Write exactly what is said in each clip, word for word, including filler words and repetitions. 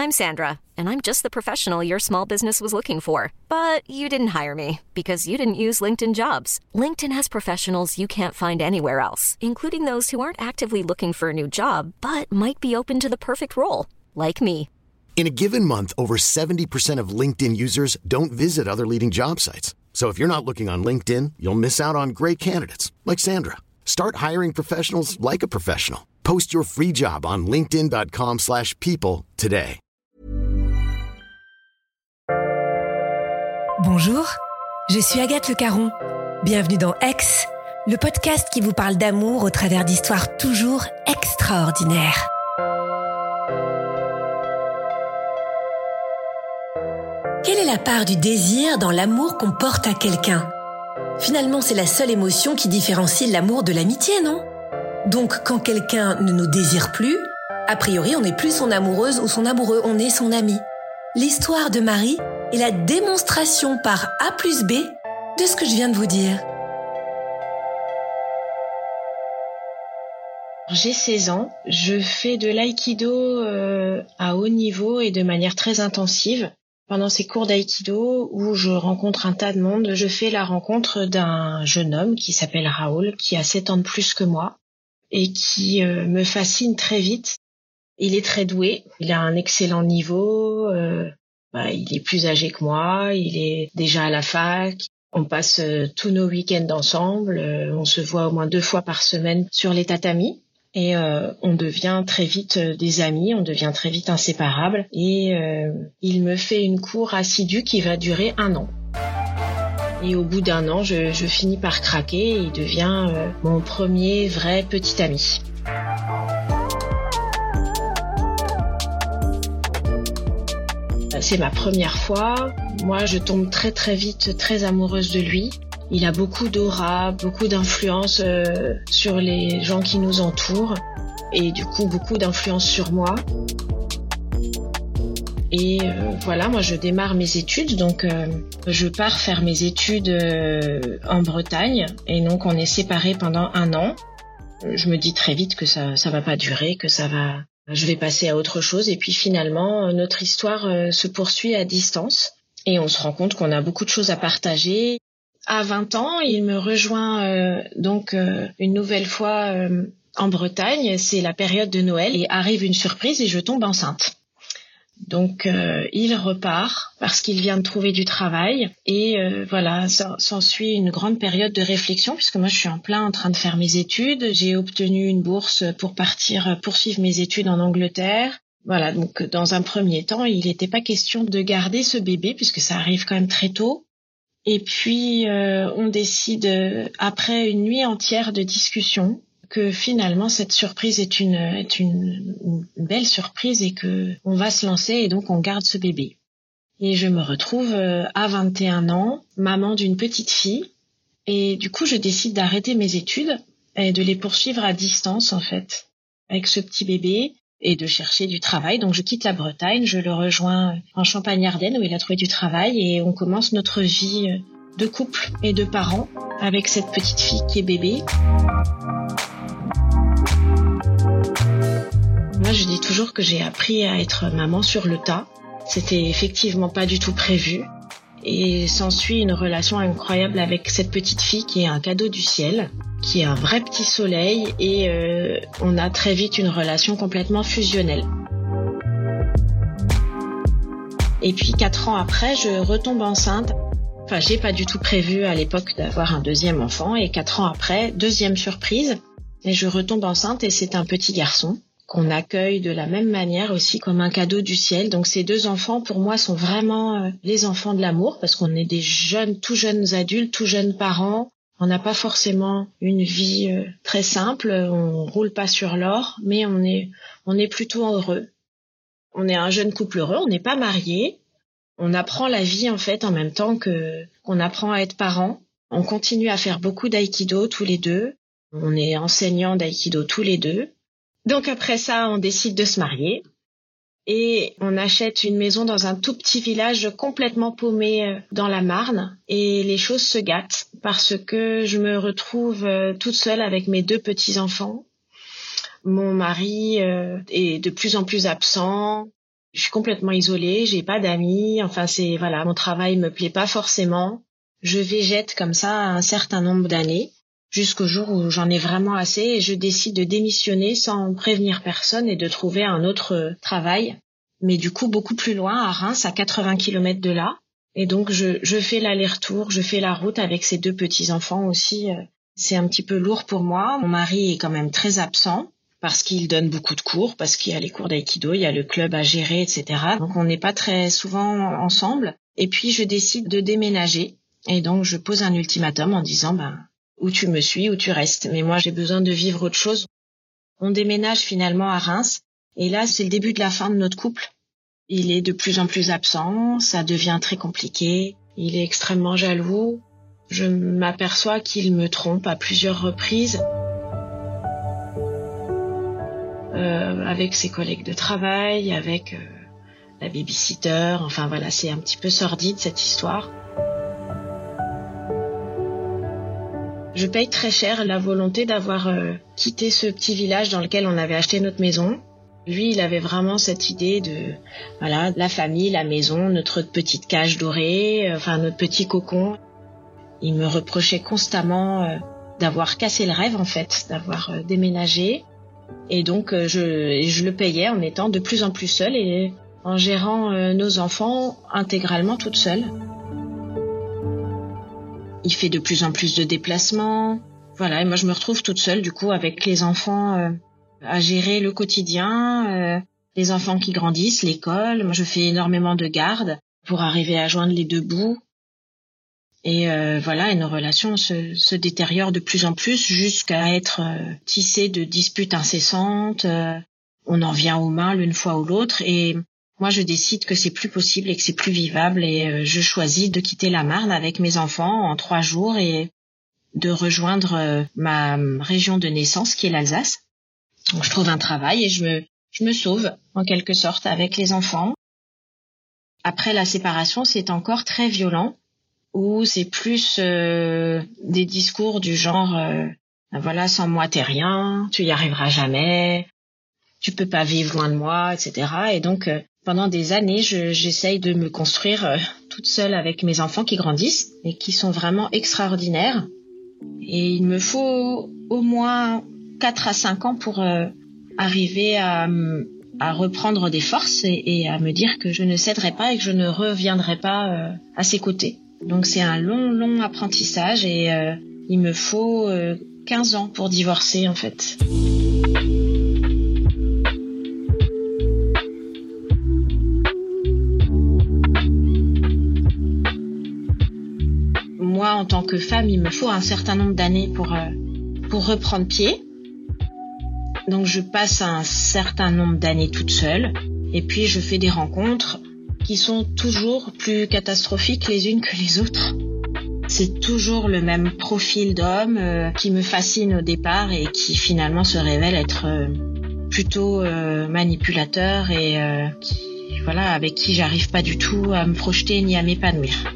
I'm Sandra, and I'm just the professional your small business was looking for. But you didn't hire me because you didn't use LinkedIn Jobs. LinkedIn has professionals you can't find anywhere else, including those who aren't actively looking for a new job, but might be open to the perfect role, like me. In a given month, over seventy percent of LinkedIn users don't visit other leading job sites. So if you're not looking on LinkedIn, you'll miss out on great candidates like Sandra. Start hiring professionals like a professional. Post your free job on linkedin.com slash people today. Bonjour, je suis Agathe Le Caron. Bienvenue dans Aix, le podcast qui vous parle d'amour au travers d'histoires toujours extraordinaires. Quelle est la part du désir dans l'amour qu'on porte à quelqu'un ? Finalement, c'est la seule émotion qui différencie l'amour de l'amitié, non ? Donc, quand quelqu'un ne nous désire plus, a priori, on n'est plus son amoureuse ou son amoureux, on est son ami. L'histoire de Marie est la démonstration par A plus B de ce que je viens de vous dire. J'ai seize ans, je fais de l'aïkido euh, à haut niveau et de manière très intensive. Pendant ces cours d'aïkido où je rencontre un tas de monde, je fais la rencontre d'un jeune homme qui s'appelle Raoul, qui a sept ans de plus que moi et qui euh, me fascine très vite. Il est très doué, il a un excellent niveau, euh, bah, il est plus âgé que moi, il est déjà à la fac. On passe euh, tous nos week-ends ensemble, euh, on se voit au moins deux fois par semaine sur les tatamis. Et euh, on devient très vite euh, des amis, on devient très vite inséparables. Et euh, il me fait une cour assidue qui va durer un an. Et au bout d'un an, je, je finis par craquer et il devient euh, mon premier vrai petit ami. C'est ma première fois. Moi, je tombe très très vite, très amoureuse de lui. Il a beaucoup d'aura, beaucoup d'influence euh, sur les gens qui nous entourent et du coup beaucoup d'influence sur moi. Et euh, voilà, moi je démarre mes études, donc euh, je pars faire mes études euh, en Bretagne et donc on est séparés pendant un an. Je me dis très vite que ça ça va pas durer, que ça va, je vais passer à autre chose et puis finalement notre histoire euh, se poursuit à distance et on se rend compte qu'on a beaucoup de choses à partager. À vingt ans, il me rejoint euh, donc euh, une nouvelle fois euh, en Bretagne. C'est la période de Noël et arrive une surprise et je tombe enceinte. Donc euh, il repart parce qu'il vient de trouver du travail et euh, voilà, ça, s'ensuit une grande période de réflexion puisque moi je suis en plein en train de faire mes études. J'ai obtenu une bourse pour partir poursuivre mes études en Angleterre. Voilà, donc dans un premier temps, il n'était pas question de garder ce bébé puisque ça arrive quand même très tôt. Et puis, euh, on décide, euh, après une nuit entière de discussion, que finalement, cette surprise est une, est une, une belle surprise et que on va se lancer et donc on garde ce bébé. Et je me retrouve euh, à vingt et un ans, maman d'une petite fille. Et du coup, je décide d'arrêter mes études et de les poursuivre à distance, en fait, avec ce petit bébé et de chercher du travail. Donc, je quitte la Bretagne, je le rejoins en Champagne-Ardenne où il a trouvé du travail et on commence notre vie de couple et de parents avec cette petite fille qui est bébé. Moi, je dis toujours que j'ai appris à être maman sur le tas. C'était effectivement pas du tout prévu. Et s'ensuit une relation incroyable avec cette petite fille qui est un cadeau du ciel, qui est un vrai petit soleil et euh, on a très vite une relation complètement fusionnelle. Et puis quatre ans après, je retombe enceinte. Enfin, j'ai pas du tout prévu à l'époque d'avoir un deuxième enfant et quatre ans après, deuxième surprise, et je retombe enceinte et c'est un petit garçon qu'on accueille de la même manière aussi comme un cadeau du ciel. Donc ces deux enfants pour moi sont vraiment euh, les enfants de l'amour parce qu'on est des jeunes, tout jeunes adultes, tout jeunes parents. On n'a pas forcément une vie euh, très simple, on roule pas sur l'or, mais on est on est plutôt heureux. On est un jeune couple heureux, on n'est pas mariés. On apprend la vie en fait en même temps que qu'on apprend à être parents. On continue à faire beaucoup d'aïkido tous les deux. On est enseignants d'aïkido tous les deux. Donc après ça, on décide de se marier et on achète une maison dans un tout petit village complètement paumé dans la Marne et les choses se gâtent parce que je me retrouve toute seule avec mes deux petits-enfants. Mon mari est de plus en plus absent. Je suis complètement isolée, j'ai pas d'amis, enfin c'est voilà, mon travail me plaît pas forcément. Je végète comme ça un certain nombre d'années jusqu'au jour où j'en ai vraiment assez et je décide de démissionner sans prévenir personne et de trouver un autre travail, mais du coup beaucoup plus loin, à Reims, à quatre-vingts kilomètres de là. Et donc je, je fais l'aller-retour, je fais la route avec ces deux petits-enfants aussi. C'est un petit peu lourd pour moi. Mon mari est quand même très absent parce qu'il donne beaucoup de cours, parce qu'il y a les cours d'aïkido, il y a le club à gérer, et cetera. Donc on n'est pas très souvent ensemble. Et puis je décide de déménager. Et donc je pose un ultimatum en disant ben où tu me suis, où tu restes. Mais moi j'ai besoin de vivre autre chose. On déménage finalement à Reims. Et là c'est le début de la fin de notre couple. Il est de plus en plus absent, ça devient très compliqué. Il est extrêmement jaloux. Je m'aperçois qu'il me trompe à plusieurs reprises. Euh, avec ses collègues de travail, avec euh, la babysitter, enfin voilà, c'est un petit peu sordide cette histoire. Je paye très cher la volonté d'avoir euh, quitté ce petit village dans lequel on avait acheté notre maison. Lui, il avait vraiment cette idée de, voilà, la famille, la maison, notre petite cage dorée, euh, enfin notre petit cocon. Il me reprochait constamment euh, d'avoir cassé le rêve en fait, d'avoir euh, déménagé. Et donc euh, je, je le payais en étant de plus en plus seule et en gérant euh, nos enfants intégralement toute seule. Il fait de plus en plus de déplacements. Voilà, et moi je me retrouve toute seule du coup avec les enfants euh, à gérer le quotidien, euh, les enfants qui grandissent, l'école. Moi je fais énormément de garde pour arriver à joindre les deux bouts. Et euh, voilà, et nos relations se, se détériorent de plus en plus jusqu'à être euh, tissées de disputes incessantes. Euh, on en vient aux mains l'une fois ou l'autre. Et moi, je décide que c'est plus possible et que c'est plus vivable. Et euh, je choisis de quitter la Marne avec mes enfants en trois jours et de rejoindre euh, ma région de naissance, qui est l'Alsace. Donc, je trouve un travail et je me, je me sauve, en quelque sorte, avec les enfants. Après la séparation, c'est encore très violent. Où c'est plus euh, des discours du genre euh, voilà, sans moi t'es rien, tu y arriveras jamais, tu peux pas vivre loin de moi, et cetera. Et donc euh, pendant des années, je, j'essaye de me construire euh, toute seule avec mes enfants qui grandissent et qui sont vraiment extraordinaires. Et il me faut au moins quatre à cinq ans pour euh, arriver à, à reprendre des forces et, et à me dire que je ne céderai pas et que je ne reviendrai pas euh, à ses côtés. Donc c'est un long, long apprentissage et euh, il me faut euh, quinze ans pour divorcer en fait. Moi, en tant que femme, il me faut un certain nombre d'années pour, euh, pour reprendre pied. Donc je passe un certain nombre d'années toute seule et puis je fais des rencontres qui sont toujours plus catastrophiques les unes que les autres. C'est toujours le même profil d'homme euh, qui me fascine au départ et qui finalement se révèle être euh, plutôt euh, manipulateur et euh, qui, voilà, avec qui j'arrive pas du tout à me projeter ni à m'épanouir.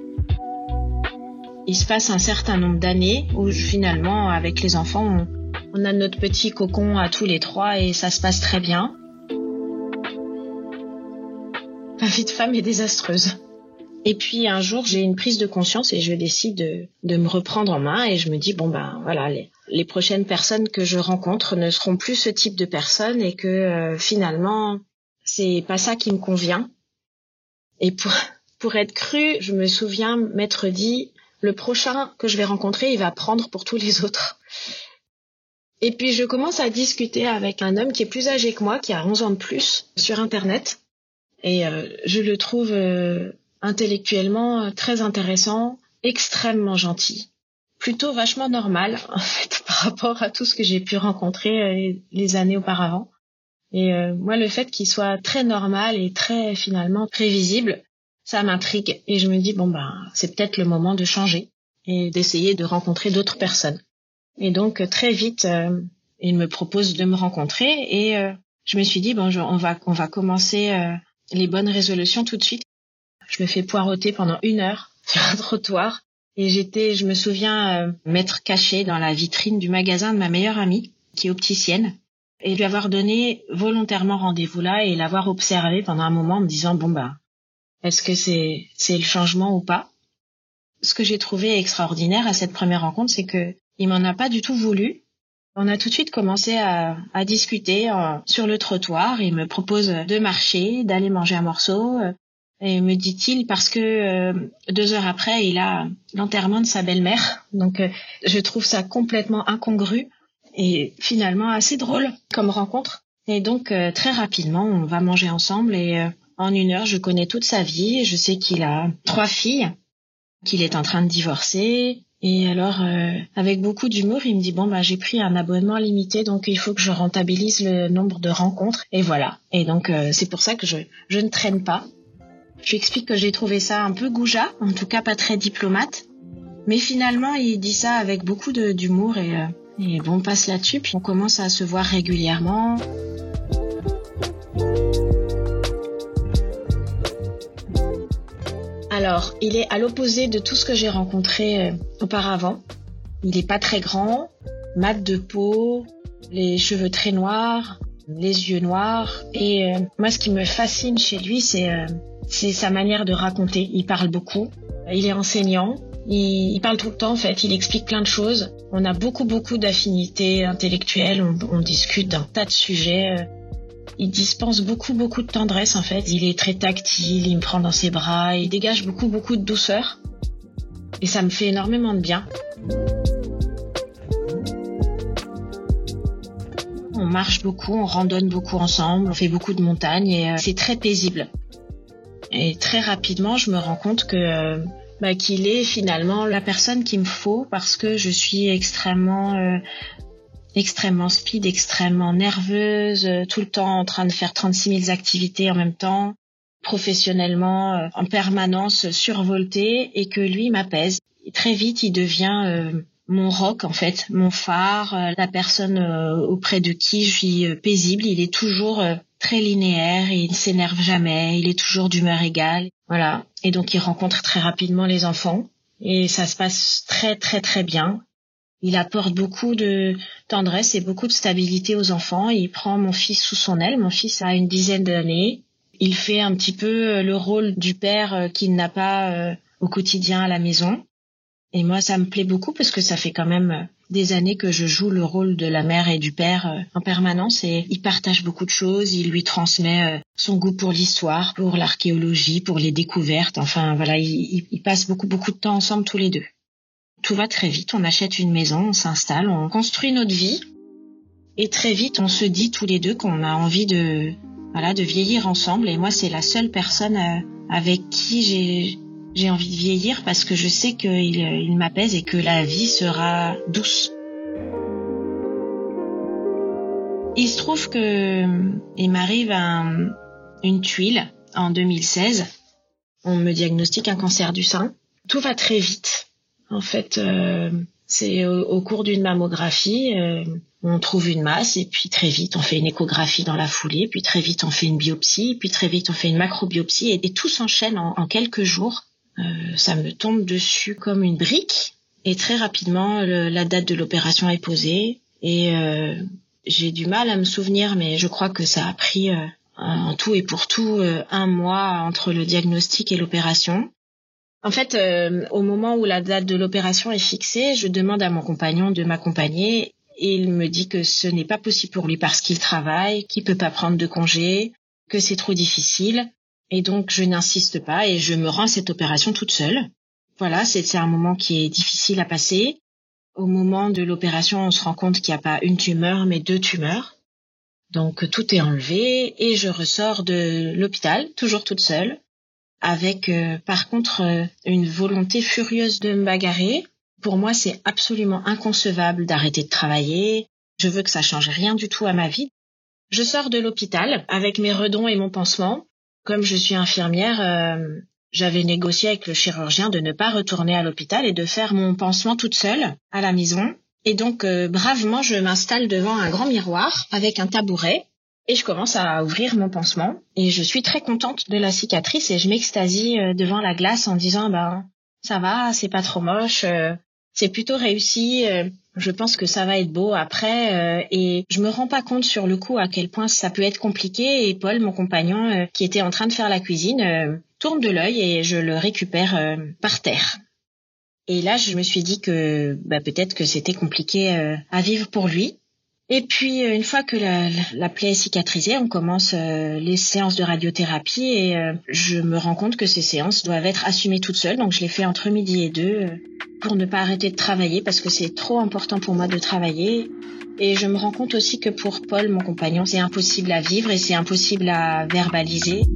Il se passe un certain nombre d'années où finalement, avec les enfants, on, on a notre petit cocon à tous les trois et ça se passe très bien. Ma vie de femme est désastreuse. Et puis un jour, j'ai une prise de conscience et je décide de, de me reprendre en main et je me dis bon ben voilà, les, les prochaines personnes que je rencontre ne seront plus ce type de personnes et que euh, finalement c'est pas ça qui me convient. Et pour pour être crue, je me souviens m'être dit le prochain que je vais rencontrer, il va prendre pour tous les autres. Et puis je commence à discuter avec un homme qui est plus âgé que moi, qui a onze ans de plus, sur Internet. Et euh, je le trouve euh, intellectuellement euh, très intéressant, extrêmement gentil, plutôt vachement normal en fait par rapport à tout ce que j'ai pu rencontrer euh, les années auparavant. Et euh, moi, le fait qu'il soit très normal et très finalement prévisible, ça m'intrigue. Et je me dis bon ben c'est peut-être le moment de changer et d'essayer de rencontrer d'autres personnes. Et donc très vite, euh, il me propose de me rencontrer et euh, je me suis dit bon je, on va on va commencer euh, les bonnes résolutions tout de suite. Je me fais poireauter pendant une heure sur un trottoir et j'étais, je me souviens, euh, m'être cachée dans la vitrine du magasin de ma meilleure amie, qui est opticienne. et lui avoir donné volontairement rendez-vous là et l'avoir observé pendant un moment en me disant bon bah est-ce que c'est c'est le changement ou pas. Ce que j'ai trouvé extraordinaire à cette première rencontre, c'est que il m'en a pas du tout voulu. On a tout de suite commencé à, à discuter euh, sur le trottoir. Il me propose de marcher, d'aller manger un morceau. Euh, et me dit-il parce que euh, deux heures après, il a l'enterrement de sa belle-mère. Donc, euh, je trouve ça complètement incongru et finalement assez drôle comme rencontre. Et donc, euh, très rapidement, on va manger ensemble et euh, en une heure, je connais toute sa vie. Je sais qu'il a trois filles, qu'il est en train de divorcer. Et alors, euh, avec beaucoup d'humour, il me dit, bon, bah, j'ai pris un abonnement limité, donc il faut que je rentabilise le nombre de rencontres. Et voilà. Et donc, euh, c'est pour ça que je, je ne traîne pas. Je lui explique que j'ai trouvé ça un peu goujat, en tout cas pas très diplomate. Mais finalement, il dit ça avec beaucoup de, d'humour et, euh, et bon, on passe là-dessus. Puis on commence à se voir régulièrement. Alors, il est à l'opposé de tout ce que j'ai rencontré euh, auparavant. Il est pas très grand, mat de peau, les cheveux très noirs, les yeux noirs. Et euh, moi, ce qui me fascine chez lui, c'est, euh, c'est sa manière de raconter. Il parle beaucoup. Il est enseignant. Il, il parle tout le temps, en fait. Il explique plein de choses. On a beaucoup, beaucoup d'affinités intellectuelles. On, on discute d'un tas de sujets. Euh, Il dispense beaucoup, beaucoup de tendresse, en fait. Il est très tactile, il me prend dans ses bras, il dégage beaucoup, beaucoup de douceur. Et ça me fait énormément de bien. On marche beaucoup, on randonne beaucoup ensemble, on fait beaucoup de montagnes et euh, c'est très paisible. Et très rapidement, je me rends compte que euh, bah, qu'il est finalement la personne qu'il me faut parce que je suis extrêmement... Euh, extrêmement speed, extrêmement nerveuse, euh, tout le temps en train de faire trente-six mille activités en même temps, professionnellement, euh, en permanence survoltée, et que lui m'apaise. Et très vite, il devient euh, mon roc, en fait, mon phare, euh, la personne euh, auprès de qui je suis euh, paisible. Il est toujours euh, très linéaire, il ne s'énerve jamais, il est toujours d'humeur égale. Voilà. Et donc, il rencontre très rapidement les enfants, et ça se passe très, très, très bien. Il apporte beaucoup de tendresse et beaucoup de stabilité aux enfants. Il prend mon fils sous son aile. Mon fils a une dizaine d'années. Il fait un petit peu le rôle du père qu'il n'a pas au quotidien à la maison. Et moi, ça me plaît beaucoup parce que ça fait quand même des années que je joue le rôle de la mère et du père en permanence. Et il partage beaucoup de choses. Il lui transmet son goût pour l'histoire, pour l'archéologie, pour les découvertes. Enfin, voilà, ils il passent beaucoup, beaucoup de temps ensemble tous les deux. Tout va très vite, on achète une maison, on s'installe, on construit notre vie. Et très vite, on se dit tous les deux qu'on a envie de, voilà, de vieillir ensemble. Et moi, c'est la seule personne euh, avec qui j'ai, j'ai envie de vieillir parce que je sais qu'il il m'apaise et que la vie sera douce. Il se trouve que il m'arrive un, une tuile en deux mille seize. On me diagnostique un cancer du sein. Tout va très vite. En fait, euh, c'est au, au cours d'une mammographie, euh, on trouve une masse et puis très vite on fait une échographie dans la foulée, puis très vite on fait une biopsie, puis très vite on fait une macrobiopsie et, et tout s'enchaîne en, en quelques jours. Euh, ça me tombe dessus comme une brique et très rapidement le, la date de l'opération est posée et euh, j'ai du mal à me souvenir, mais je crois que ça a pris euh, en tout et pour tout euh, un mois entre le diagnostic et l'opération. En fait, euh, au moment où la date de l'opération est fixée, je demande à mon compagnon de m'accompagner et il me dit que ce n'est pas possible pour lui parce qu'il travaille, qu'il peut pas prendre de congé, que c'est trop difficile. Et donc, je n'insiste pas et je me rends à cette opération toute seule. Voilà, c'est, c'est un moment qui est difficile à passer. Au moment de l'opération, on se rend compte qu'il n'y a pas une tumeur, mais deux tumeurs. Donc, tout est enlevé et je ressors de l'hôpital, toujours toute seule. Avec euh, par contre euh, une volonté furieuse de me bagarrer. Pour moi, c'est absolument inconcevable d'arrêter de travailler. Je veux que ça change rien du tout à ma vie. Je sors de l'hôpital avec mes redons et mon pansement. Comme je suis infirmière, euh, j'avais négocié avec le chirurgien de ne pas retourner à l'hôpital et de faire mon pansement toute seule à la maison. Et donc, euh, bravement, je m'installe devant un grand miroir avec un tabouret. Et je commence à ouvrir mon pansement et je suis très contente de la cicatrice et je m'extasie devant la glace en disant ben ça va, c'est pas trop moche, euh, c'est plutôt réussi. Euh, je pense que ça va être beau après. Euh, et je me rends pas compte sur le coup à quel point ça peut être compliqué. Et Paul, mon compagnon, euh, qui était en train de faire la cuisine, euh, tourne de l'œil et je le récupère euh, par terre. Et là, je me suis dit que bah, peut-être que c'était compliqué euh, à vivre pour lui. Et puis, euh, une fois que la, la plaie est cicatrisée, on commence euh, les séances de radiothérapie et euh, je me rends compte que ces séances doivent être assumées toutes seules. Donc, je les fais entre midi et deux euh, pour ne pas arrêter de travailler parce que c'est trop important pour moi de travailler. Et je me rends compte aussi que pour Paul, mon compagnon, c'est impossible à vivre et c'est impossible à verbaliser.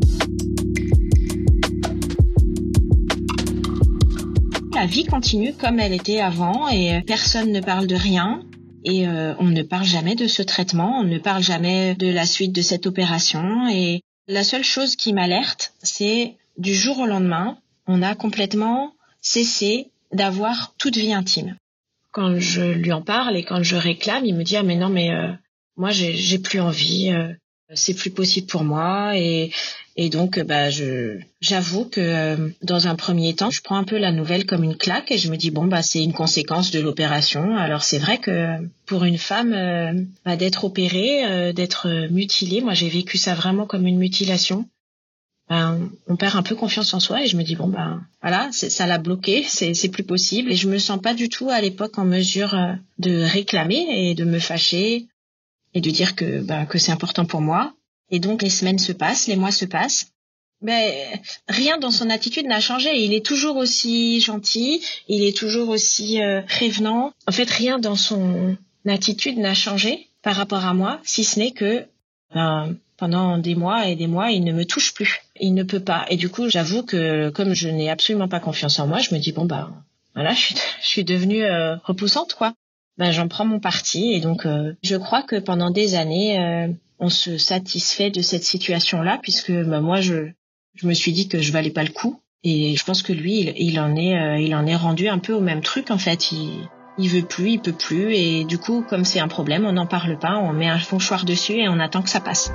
La vie continue comme elle était avant et personne ne parle de rien et euh, on ne parle jamais de ce traitement, on ne parle jamais de la suite de cette opération et la seule chose qui m'alerte, c'est du jour au lendemain, on a complètement cessé d'avoir toute vie intime. Quand je lui en parle et quand je réclame, il me dit « Ah mais non mais euh, moi j'ai, j'ai plus envie, euh, c'est plus possible pour moi » et Et donc, bah, je, j'avoue que euh, dans un premier temps, je prends un peu la nouvelle comme une claque et je me dis bon, bah, c'est une conséquence de l'opération. Alors c'est vrai que pour une femme, euh, bah, d'être opérée, euh, d'être mutilée, moi j'ai vécu ça vraiment comme une mutilation. Ben, on perd un peu confiance en soi et je me dis bon, bah, voilà, c'est, ça l'a bloqué, c'est, c'est plus possible et je me sens pas du tout à l'époque en mesure euh, de réclamer et de me fâcher et de dire que, bah, que c'est important pour moi. Et donc, les semaines se passent, les mois se passent. Ben, rien dans son attitude n'a changé. Il est toujours aussi gentil, il est toujours aussi euh, prévenant. En fait, rien dans son attitude n'a changé par rapport à moi, si ce n'est que ben, pendant des mois et des mois, il ne me touche plus. Il ne peut pas. Et du coup, j'avoue que comme je n'ai absolument pas confiance en moi, je me dis, bon, bah, voilà, je suis, je suis devenue euh, repoussante, quoi. Ben, j'en prends mon parti. Et donc, euh, je crois que pendant des années... Euh, on se satisfait de cette situation-là puisque bah, moi je je me suis dit que je valais pas le coup et je pense que lui il, il en est euh, il en est rendu un peu au même truc en fait, il il veut plus, il peut plus et du coup comme c'est un problème, on n'en parle pas, on met un mouchoir dessus et on attend que ça passe.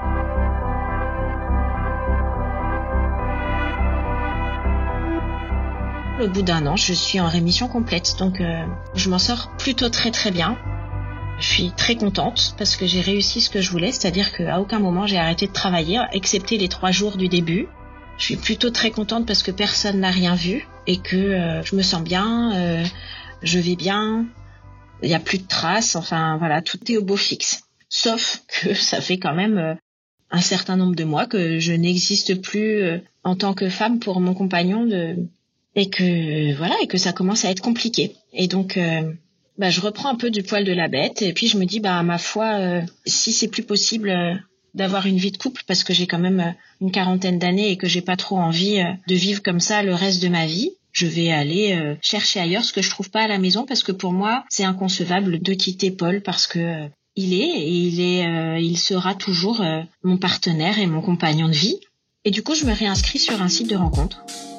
Au bout d'un an, je suis en rémission complète donc euh, je m'en sors plutôt très très bien. Je suis très contente parce que j'ai réussi ce que je voulais, c'est-à-dire qu'à aucun moment j'ai arrêté de travailler, excepté les trois jours du début. Je suis plutôt très contente parce que personne n'a rien vu et que euh, je me sens bien, euh, je vais bien, il n'y a plus de traces, enfin voilà, tout est au beau fixe. Sauf que ça fait quand même euh, un certain nombre de mois que je n'existe plus euh, en tant que femme pour mon compagnon de... et que voilà et que ça commence à être compliqué. Et donc... Euh, Bah, je reprends un peu du poil de la bête et puis je me dis bah ma foi euh, si c'est plus possible euh, d'avoir une vie de couple parce que j'ai quand même euh, une quarantaine d'années et que j'ai pas trop envie euh, de vivre comme ça le reste de ma vie, je vais aller euh, chercher ailleurs ce que je trouve pas à la maison parce que pour moi c'est inconcevable de quitter Paul parce que euh, il est et il est euh, il sera toujours euh, mon partenaire et mon compagnon de vie et du coup je me réinscris sur un site de rencontre.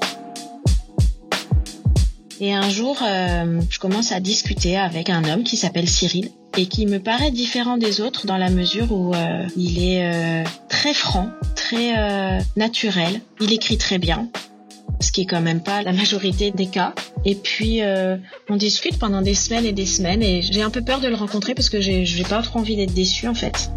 Et un jour, euh, je commence à discuter avec un homme qui s'appelle Cyril et qui me paraît différent des autres dans la mesure où euh, il est euh, très franc, très euh, naturel. Il écrit très bien, ce qui est quand même pas la majorité des cas. Et puis, euh, on discute pendant des semaines et des semaines et j'ai un peu peur de le rencontrer parce que j'ai, j'ai pas trop envie d'être déçue en fait.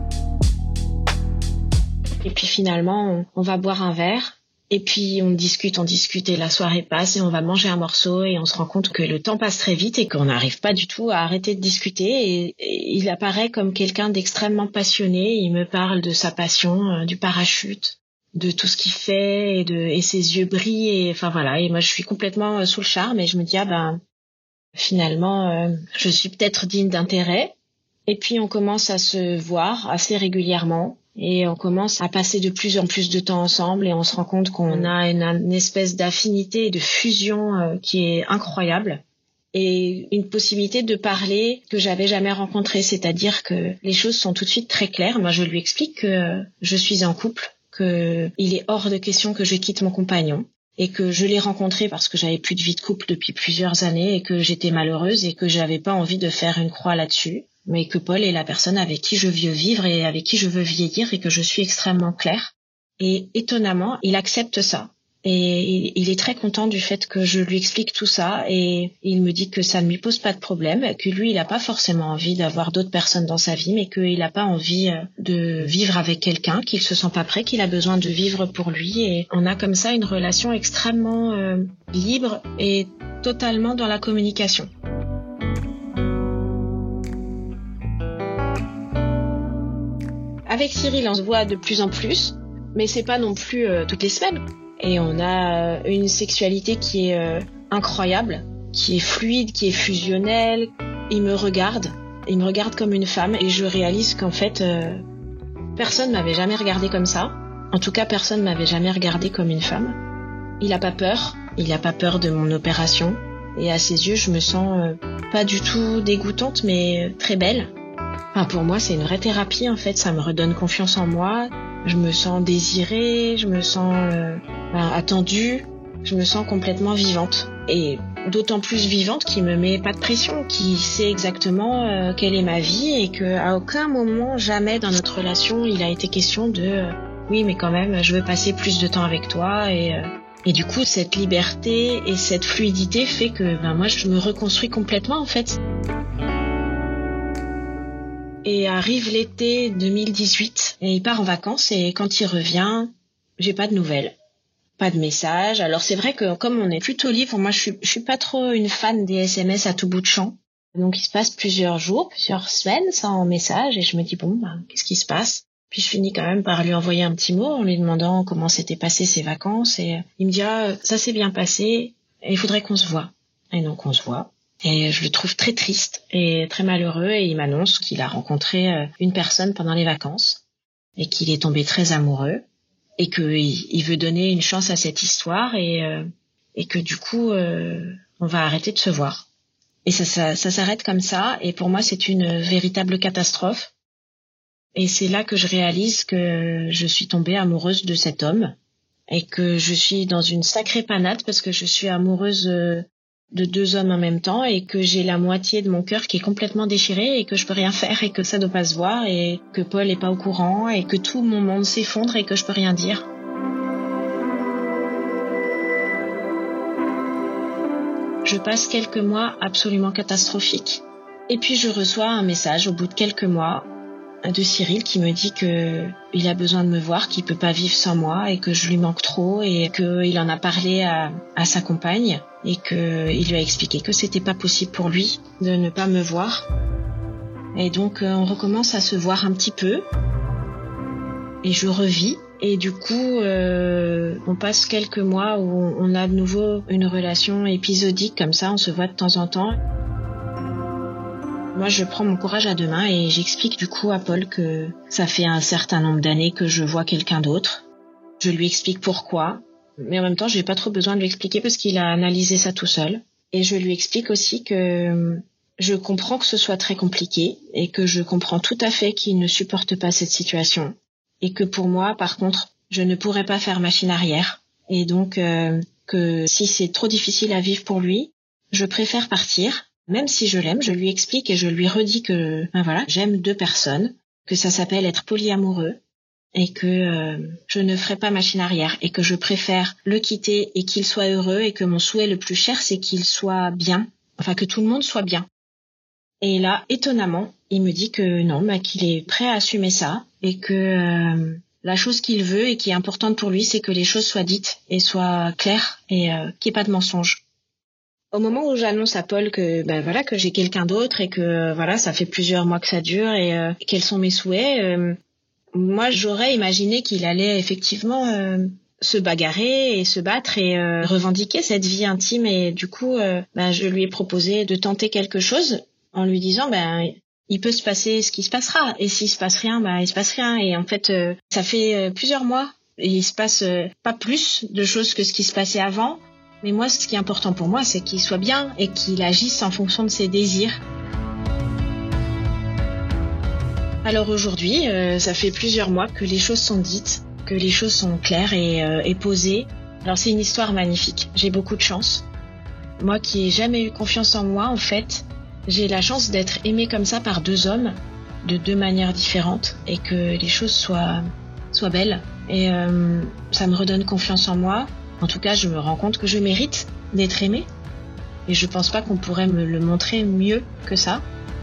Et puis finalement, on, on va boire un verre. Et puis on discute, on discute et la soirée passe et on va manger un morceau et on se rend compte que le temps passe très vite et qu'on n'arrive pas du tout à arrêter de discuter et, et il apparaît comme quelqu'un d'extrêmement passionné, il me parle de sa passion, euh, du parachute, de tout ce qu'il fait et, de, et ses yeux brillent et enfin voilà et moi je suis complètement euh, sous le charme et je me dis ah ben finalement euh, je suis peut-être digne d'intérêt et puis on commence à se voir assez régulièrement. Et on commence à passer de plus en plus de temps ensemble et on se rend compte qu'on a une, une espèce d'affinité et de fusion euh, qui est incroyable. Et une possibilité de parler que j'avais jamais rencontrée, c'est-à-dire que les choses sont tout de suite très claires. Moi, je lui explique que je suis en couple, que il est hors de question que je quitte mon compagnon et que je l'ai rencontré parce que j'avais plus de vie de couple depuis plusieurs années et que j'étais malheureuse et que j'avais pas envie de faire une croix là-dessus. Mais que Paul est la personne avec qui je veux vivre et avec qui je veux vieillir et que je suis extrêmement claire. Et étonnamment, il accepte ça. Et il est très content du fait que je lui explique tout ça et il me dit que ça ne lui pose pas de problème, que lui, il n'a pas forcément envie d'avoir d'autres personnes dans sa vie, mais qu'il n'a pas envie de vivre avec quelqu'un, qu'il se sent pas prêt, qu'il a besoin de vivre pour lui. Et on a comme ça une relation extrêmement euh, libre et totalement dans la communication. Avec Cyril, on se voit de plus en plus, mais c'est pas non plus euh, toutes les semaines. Et on a une sexualité qui est euh, incroyable, qui est fluide, qui est fusionnelle. Il me regarde, il me regarde comme une femme et je réalise qu'en fait, euh, personne m'avait jamais regardé comme ça. En tout cas, personne m'avait jamais regardé comme une femme. Il a pas peur, il a pas peur de mon opération. Et à ses yeux, je me sens euh, pas du tout dégoûtante, mais très belle. Enfin, pour moi, c'est une vraie thérapie en fait, ça me redonne confiance en moi. Je me sens désirée, je me sens euh, ben, attendue, je me sens complètement vivante. Et d'autant plus vivante qu'il me met pas de pression, qu'il sait exactement euh, quelle est ma vie et qu'à aucun moment, jamais dans notre relation, il a été question de euh, oui, mais quand même, je veux passer plus de temps avec toi. Et, euh, et du coup, cette liberté et cette fluidité fait que ben, moi, je me reconstruis complètement en fait. Et arrive l'été deux mille dix-huit et il part en vacances et quand il revient, j'ai pas de nouvelles, pas de messages. Alors c'est vrai que comme on est plutôt libre, moi je suis, je suis pas trop une fan des S M S à tout bout de champ. Donc il se passe plusieurs jours, plusieurs semaines sans message et je me dis bon, bah, qu'est-ce qui se passe? Puis je finis quand même par lui envoyer un petit mot en lui demandant comment s'étaient passées ses vacances et il me dira ça s'est bien passé et il faudrait qu'on se voit. Et donc on se voit. Et je le trouve très triste et très malheureux et il m'annonce qu'il a rencontré une personne pendant les vacances et qu'il est tombé très amoureux et qu'il veut donner une chance à cette histoire et, euh, et que du coup euh, on va arrêter de se voir. Et ça, ça, ça s'arrête comme ça et pour moi c'est une véritable catastrophe. Et c'est là que je réalise que je suis tombée amoureuse de cet homme et que je suis dans une sacrée panade parce que je suis amoureuse euh, de deux hommes en même temps et que j'ai la moitié de mon cœur qui est complètement déchiré et que je peux rien faire et que ça doit pas se voir et que Paul est pas au courant et que tout mon monde s'effondre et que je peux rien dire. Je passe quelques mois absolument catastrophiques et puis je reçois un message au bout de quelques mois de Cyril qui me dit que il a besoin de me voir, qu'il peut pas vivre sans moi et que je lui manque trop et qu'il en a parlé à, à sa compagne et qu'il lui a expliqué que c'était pas possible pour lui de ne pas me voir. Et donc on recommence à se voir un petit peu et je revis et du coup euh, on passe quelques mois où on a de nouveau une relation épisodique comme ça, on se voit de temps en temps. Moi, je prends mon courage à deux mains et j'explique du coup à Paul que ça fait un certain nombre d'années que je vois quelqu'un d'autre. Je lui explique pourquoi, mais en même temps, j'ai pas trop besoin de lui expliquer parce qu'il a analysé ça tout seul. Et je lui explique aussi que je comprends que ce soit très compliqué et que je comprends tout à fait qu'il ne supporte pas cette situation. Et que pour moi, par contre, je ne pourrais pas faire machine arrière. Et donc, euh, que si c'est trop difficile à vivre pour lui, je préfère partir. Même si je l'aime, je lui explique et je lui redis que ben voilà, j'aime deux personnes, que ça s'appelle être polyamoureux et que euh, je ne ferai pas machine arrière et que je préfère le quitter et qu'il soit heureux et que mon souhait le plus cher, c'est qu'il soit bien, enfin que tout le monde soit bien. Et là, étonnamment, il me dit que non, ben, qu'il est prêt à assumer ça et que euh, la chose qu'il veut et qui est importante pour lui, c'est que les choses soient dites et soient claires et euh, qu'il n'y ait pas de mensonges. Au moment où j'annonce à Paul que ben voilà que j'ai quelqu'un d'autre et que voilà ça fait plusieurs mois que ça dure et euh, quels sont mes souhaits, euh, moi j'aurais imaginé qu'il allait effectivement euh, se bagarrer et se battre et euh, revendiquer cette vie intime et du coup euh, ben je lui ai proposé de tenter quelque chose en lui disant ben il peut se passer ce qui se passera et s'il se passe rien ben il se passe rien et en fait euh, ça fait euh, plusieurs mois et il se passe euh, pas plus de choses que ce qui se passait avant. Mais moi, ce qui est important pour moi, c'est qu'il soit bien et qu'il agisse en fonction de ses désirs. Alors aujourd'hui, euh, ça fait plusieurs mois que les choses sont dites, que les choses sont claires et, euh, et posées. Alors c'est une histoire magnifique, j'ai beaucoup de chance. Moi qui ai jamais eu confiance en moi, en fait, j'ai la chance d'être aimée comme ça par deux hommes, de deux manières différentes, et que les choses soient, soient belles. Et euh, ça me redonne confiance en moi. En tout cas, je me rends compte que je mérite d'être aimée. Et je pense pas qu'on pourrait me le montrer mieux que ça.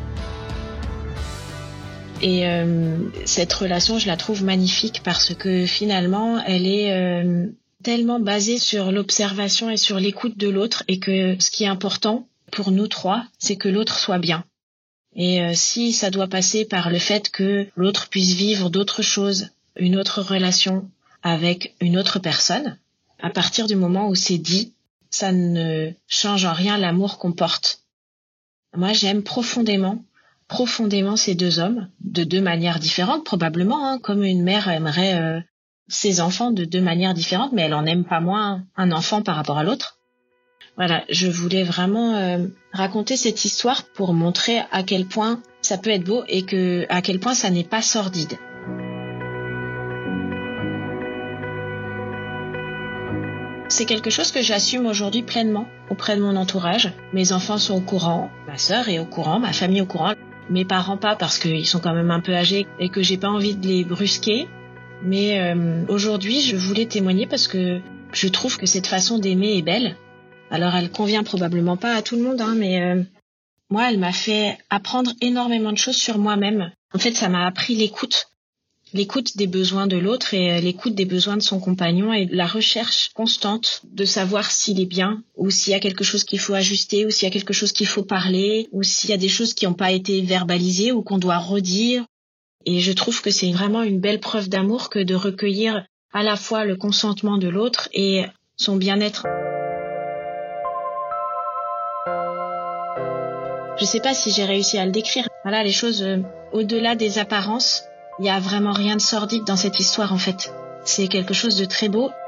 Et euh, cette relation, je la trouve magnifique parce que finalement, elle est euh, tellement basée sur l'observation et sur l'écoute de l'autre, et que ce qui est important pour nous trois, c'est que l'autre soit bien. Et euh, si ça doit passer par le fait que l'autre puisse vivre d'autres choses, une autre relation avec une autre personne, à partir du moment où c'est dit, ça ne change en rien l'amour qu'on porte. Moi, j'aime profondément profondément ces deux hommes, de deux manières différentes probablement, hein, comme une mère aimerait euh, ses enfants de deux manières différentes, mais elle en aime pas moins un enfant par rapport à l'autre. Voilà, je voulais vraiment euh, raconter cette histoire pour montrer à quel point ça peut être beau et que à quel point ça n'est pas sordide. C'est quelque chose que j'assume aujourd'hui pleinement auprès de mon entourage. Mes enfants sont au courant, ma sœur est au courant, ma famille est au courant. Mes parents pas, parce qu'ils sont quand même un peu âgés et que j'ai pas envie de les brusquer. Mais euh, aujourd'hui, je voulais témoigner parce que je trouve que cette façon d'aimer est belle. Alors, elle convient probablement pas à tout le monde, hein, mais euh, moi, elle m'a fait apprendre énormément de choses sur moi-même. En fait, ça m'a appris l'écoute. L'écoute des besoins de l'autre et l'écoute des besoins de son compagnon et la recherche constante de savoir s'il est bien ou s'il y a quelque chose qu'il faut ajuster ou s'il y a quelque chose qu'il faut parler ou s'il y a des choses qui n'ont pas été verbalisées ou qu'on doit redire. Et je trouve que c'est vraiment une belle preuve d'amour que de recueillir à la fois le consentement de l'autre et son bien-être. Je sais pas si j'ai réussi à le décrire. Voilà, les choses euh, au-delà des apparences. Il y a vraiment rien de sordide dans cette histoire, en fait. C'est quelque chose de très beau.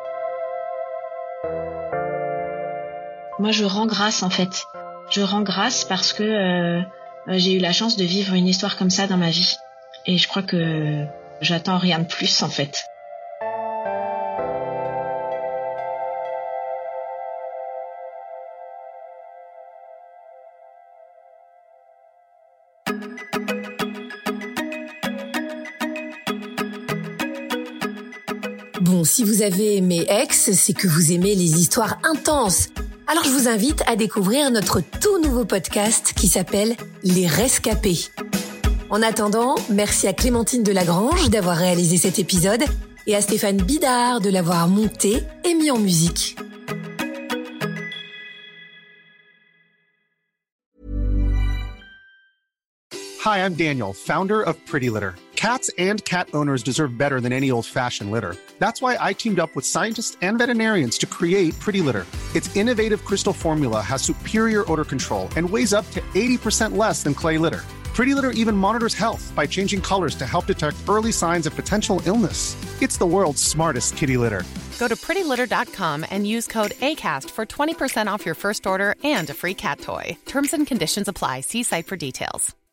Moi, je rends grâce, en fait. Je rends grâce parce que euh, j'ai eu la chance de vivre une histoire comme ça dans ma vie. Et je crois que j'attends rien de plus, en fait. Bon, si vous avez aimé Ex, c'est que vous aimez les histoires intenses. Alors je vous invite à découvrir notre tout nouveau podcast qui s'appelle Les Rescapés. En attendant, merci à Clémentine Delagrange d'avoir réalisé cet épisode et à Stéphane Bidard de l'avoir monté et mis en musique. Hi, I'm Daniel, founder of Pretty Litter. Cats and cat owners deserve better than any old-fashioned litter. That's why I teamed up with scientists and veterinarians to create Pretty Litter. Its innovative crystal formula has superior odor control and weighs up to eighty percent less than clay litter. Pretty Litter even monitors health by changing colors to help detect early signs of potential illness. It's the world's smartest kitty litter. Go to pretty litter dot com and use code ACAST for twenty percent off your first order and a free cat toy. Terms and conditions apply. See site for details.